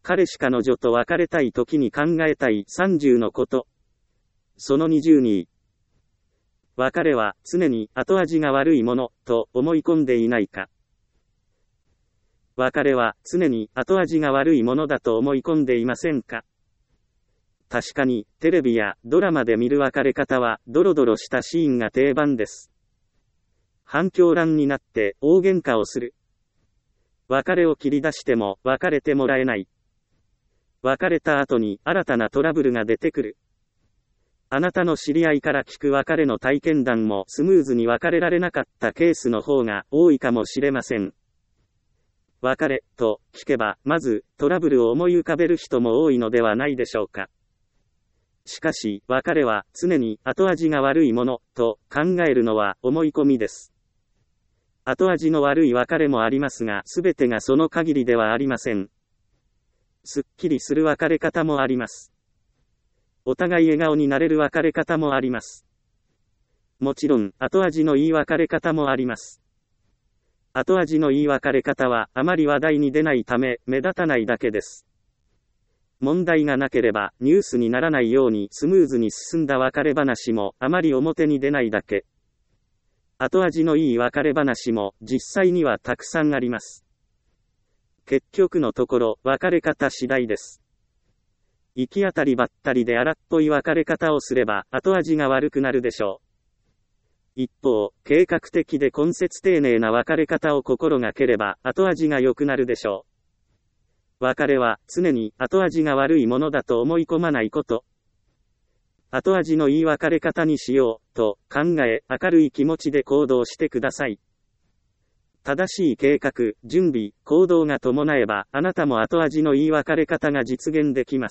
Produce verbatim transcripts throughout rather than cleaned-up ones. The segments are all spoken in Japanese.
彼氏彼女と別れたい時に考えたいさんじゅうのこと。そのにじゅうに。別れは常に後味が悪いものと思い込んでいないか。別れは常に後味が悪いものだと思い込んでいませんか。確かにテレビやドラマで見る別れ方はドロドロしたシーンが定番です。反響欄になって大喧嘩をする。別れを切り出しても別れてもらえない。別れた後に新たなトラブルが出てくる。あなたの知り合いから聞く別れの体験談もスムーズに別れられなかったケースの方が多いかもしれません。別れと聞けばまずトラブルを思い浮かべる人も多いのではないでしょうか。しかし別れは常に後味が悪いものと考えるのは思い込みです。後味の悪い別れもありますが、すべてがその限りではありません。すっきりする別れ方もあります。お互い笑顔になれる別れ方もあります。もちろん、後味のいい別れ方もあります。後味のいい別れ方は、あまり話題に出ないため、目立たないだけです。問題がなければ、ニュースにならないようにスムーズに進んだ別れ話も、あまり表に出ないだけ。後味のいい別れ話も、実際にはたくさんあります。結局のところ、別れ方次第です。行き当たりばったりで荒っぽい別れ方をすれば、後味が悪くなるでしょう。一方、計画的で根節丁寧な別れ方を心がければ、後味が良くなるでしょう。別れは、常に後味が悪いものだと思い込まないこと。後味のいい別れ方にしよう、と考え、明るい気持ちで行動してください。正しい計画、準備、行動が伴えば、あなたも後味のいい別れ方が実現できます。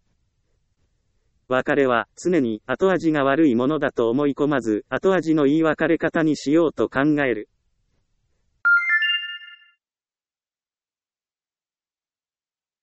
別れは、常に後味が悪いものだと思い込まず、後味のいい別れ方にしようと考える。